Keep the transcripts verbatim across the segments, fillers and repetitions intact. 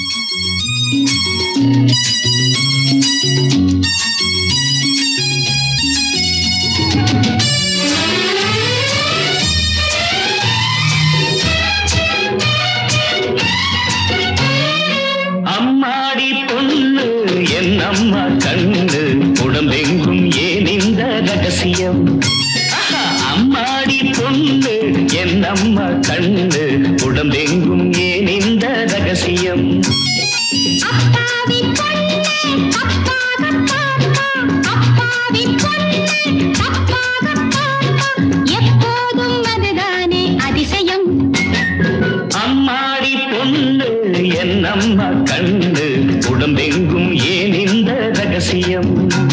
அம்மாடி பொண்ணு என் அம்மா கண்ணு உடம்பெங்கும் ஏன் இந்த ரகசியம். அம்மாடி பொண்ணு என் அம்மா கண்ணு உடம்பெங்கும் ஏன் இந்த ரகசியம். எப்போதும் அதுதானே அதிசயம். அம்மாடி பொண்ணு என் அம்மா கண்ணு உடம்பெங்கும் ஏன் இந்த ரகசியம்.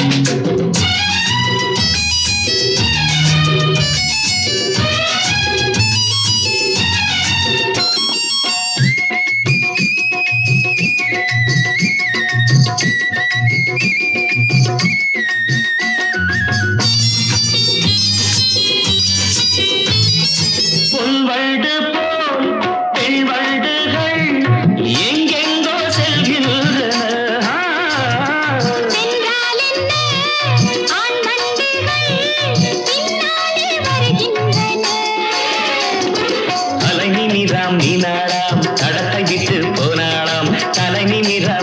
பொன்வண்டு போல் பெண்வண்டுகள் எங்கெங்கோ செல்கின்றன. சென்றால் என்ன ஆண் வண்டுகள் பின்னாலே வருகின்றன. தலை நிமிராம் நீ நாடாம் தடத்தை விட்டு போனாளாம். தலை நிமிராம்